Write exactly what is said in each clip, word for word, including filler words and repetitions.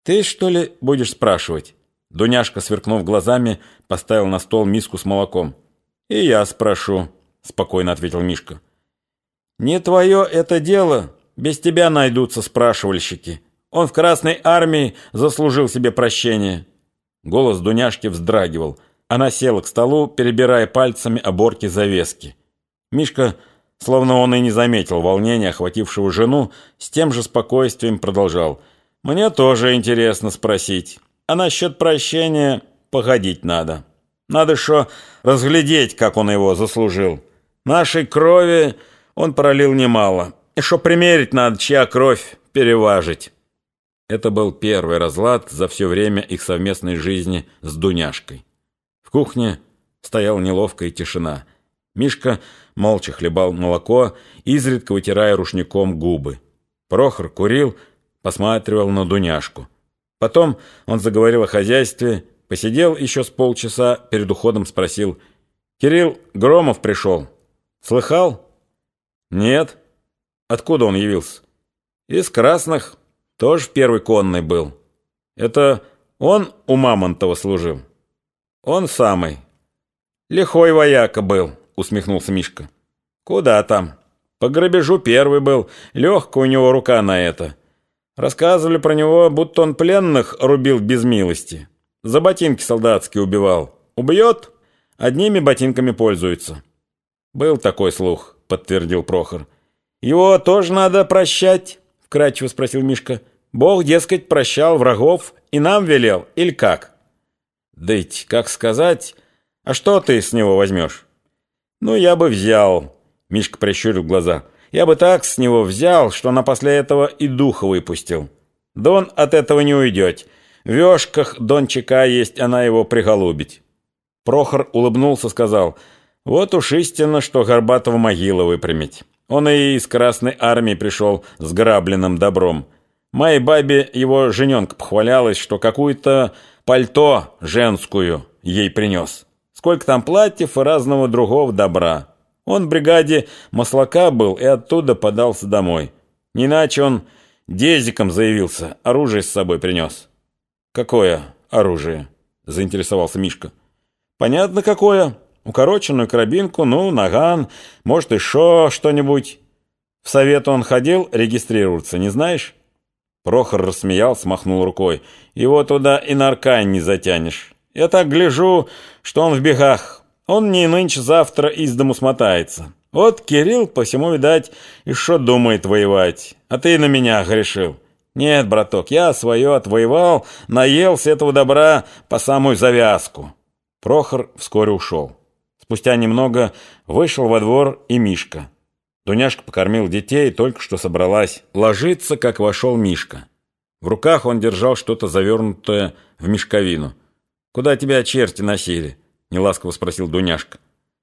«Ты, что ли, будешь спрашивать?» Дуняшка, сверкнув глазами, поставил на стол миску с молоком. «И я спрошу», — спокойно ответил Мишка. «Не твое это дело, без тебя найдутся спрашивальщики. Он в Красной армии заслужил себе прощение». Голос Дуняшки вздрагивал. Она села к столу, перебирая пальцами оборки завески. Мишка, словно он и не заметил волнения, охватившего жену, с тем же спокойствием продолжал. «Мне тоже интересно спросить. А насчет прощения погодить надо. Надо шо разглядеть, как он его заслужил. Нашей крови он пролил немало. И шо примерить надо, чья кровь переважить». Это был первый разлад за все время их совместной жизни с Дуняшкой. В кухне стояла неловкая тишина. Мишка молча хлебал молоко, изредка вытирая рушником губы. Прохор курил, посматривал на Дуняшку. Потом он заговорил о хозяйстве, посидел еще с полчаса, перед уходом спросил: «Кирилл Громов пришел. Слыхал?» «Нет». «Откуда он явился?» «Из Красных. Тоже в первой конной был». «Это он у Мамонтова служил?» «Он самый». «Лихой вояка был», — усмехнулся Мишка. «Куда там? По грабежу первый был. Легкая у него рука на это. Рассказывали про него, будто он пленных рубил без милости. За ботинки солдатские убивал. Убьет, одними ботинками пользуется». «Был такой слух», — подтвердил Прохор. «Его тоже надо прощать?» — вкратчиво спросил Мишка. «Бог, дескать, прощал врагов и нам велел, или как?» «Да ведь, как сказать, а что ты с него возьмешь?» «Ну, я бы взял», — Мишка прищурил глаза. «Я бы так с него взял, что на после этого и духа выпустил. Да он от этого не уйдет. В вешках Дончака есть, она его приголубить». Прохор улыбнулся, сказал: «Вот уж истинно, что Горбатова могила выпрямить. Он и из Красной армии пришел с грабленным добром. Моей бабе его жененка похвалялась, что какую-то пальто женскую ей принес. Сколько там платьев и разного другого добра. Он в бригаде маслака был и оттуда подался домой. Не иначе он дезиком заявился, оружие с собой принес». «Какое оружие?» — заинтересовался Мишка. «Понятно, какое. Укороченную карабинку, ну, наган, может, еще что-нибудь. В совет он ходил регистрироваться, не знаешь?» Прохор рассмеялся, махнул рукой. «Его туда и на аркань не затянешь. Я так гляжу, что он в бегах. Он не нынче-завтра из дому смотается. Вот Кирилл, по всему, видать, и шо думает воевать. А ты на меня грешил. Нет, браток, я свое отвоевал, наелся этого добра по самую завязку». Прохор вскоре ушел. Спустя немного вышел во двор и Мишка. Дуняшка покормил детей, только что собралась ложиться, как вошел Мишка. В руках он держал что-то завернутое в мешковину. «Куда тебя черти носили?» — неласково спросил Дуняшка.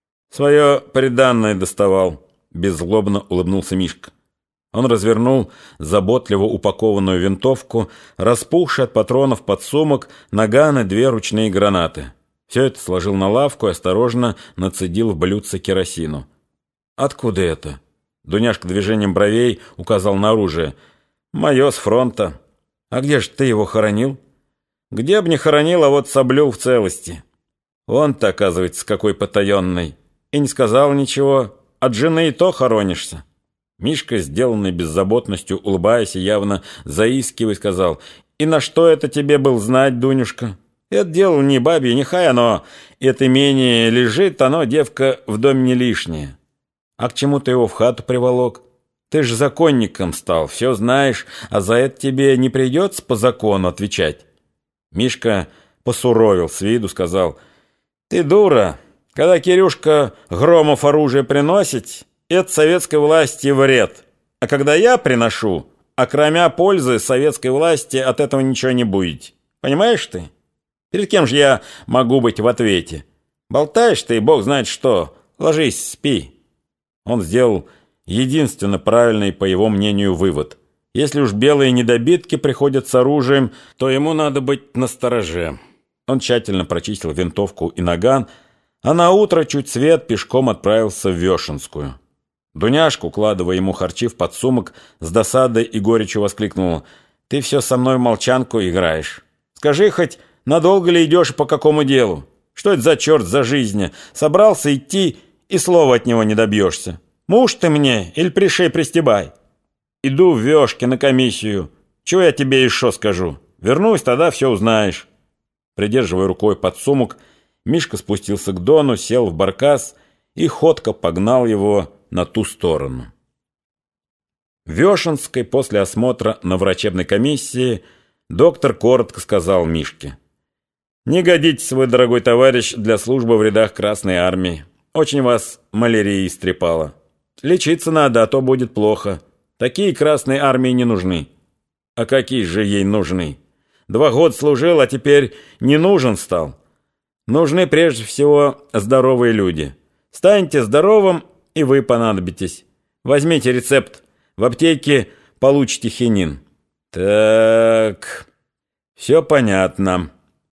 «Свое приданное доставал», — беззлобно улыбнулся Мишка. Он развернул заботливо упакованную винтовку, распухший от патронов подсумок, наган и две ручные гранаты. Все это сложил на лавку и осторожно нацедил в блюдце керосину. «Откуда это?» Дуняшка движением бровей указал на оружие. «Мое с фронта». «А где же ты его хоронил?» «Где б не хоронил, а вот соблюл в целости». «Он-то, оказывается, какой потаенный. И не сказал ничего. От жены и то хоронишься». Мишка, сделанный беззаботностью, улыбаясь и явно заискивая, сказал: «И на что это тебе был знать, Дунюшка? Это дело не бабье, нехай оно, это имение лежит, оно, девка, в доме не лишнее. А к чему ты его в хату приволок? Ты же законником стал, все знаешь, а за это тебе не придется по закону отвечать». Мишка посуровил с виду, сказал: «Ты дура, когда Кирюшка Громов оружие приносит, это советской власти вред. А когда я приношу, а кроме пользы советской власти от этого ничего не будет. Понимаешь ты? Перед кем же я могу быть в ответе? Болтаешь ты, бог знает что. Ложись, спи». Он сделал единственно правильный, по его мнению, вывод. Если уж белые недобитки приходят с оружием, то ему надо быть настороже. Он тщательно прочистил винтовку и наган, а на утро чуть свет пешком отправился в Вешенскую. Дуняшка, укладывая ему харчи в подсумок, с досадой и горечью воскликнула: Ты все со мной в молчанку играешь. Скажи хоть, надолго ли идешь и по какому делу? Что это за черт за жизнь? Собрался идти и слова от него не добьешься. Муж ты мне или пришей пристебай? Иду в вешке на комиссию. Чего я тебе еще скажу? Вернусь, тогда все узнаешь. Придерживая рукой подсумок, Мишка спустился к Дону, сел в баркас и ходко погнал его на ту сторону. В Вешенской после осмотра на врачебной комиссии доктор коротко сказал Мишке: «Не годитесь вы, дорогой товарищ, для службы в рядах Красной Армии. Очень вас малярия истрепала. Лечиться надо, а то будет плохо. Такие Красной Армии не нужны». «А какие же ей нужны? Два года служил, а теперь не нужен стал. Нужны прежде всего здоровые люди. Станьте здоровым, и вы понадобитесь. Возьмите рецепт. В аптеке получите хинин». «Так, все понятно».